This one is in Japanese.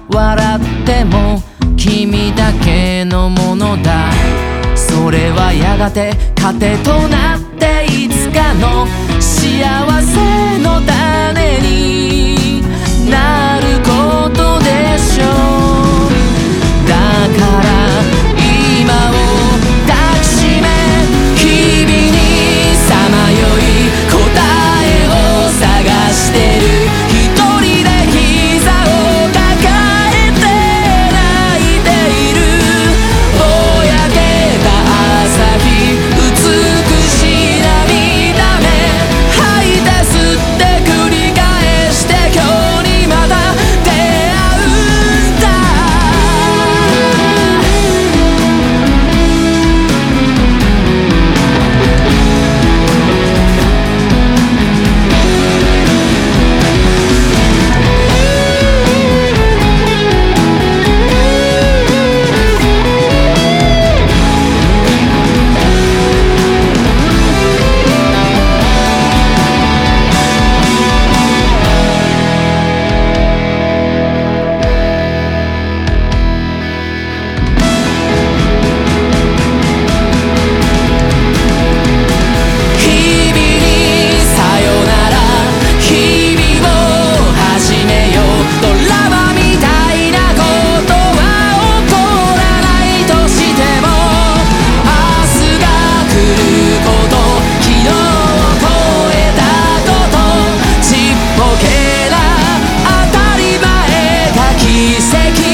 笑っても君だけのものだ。それはやがて糧となっていつかの幸せの種になることでしょう。だから今を抱きしめ日々にさまよい答えを探してる。一人で膝を抱えて泣いている。ぼやけた朝日美しい涙目吐いて吸って繰り返して今日にまた出会うんだ。奇跡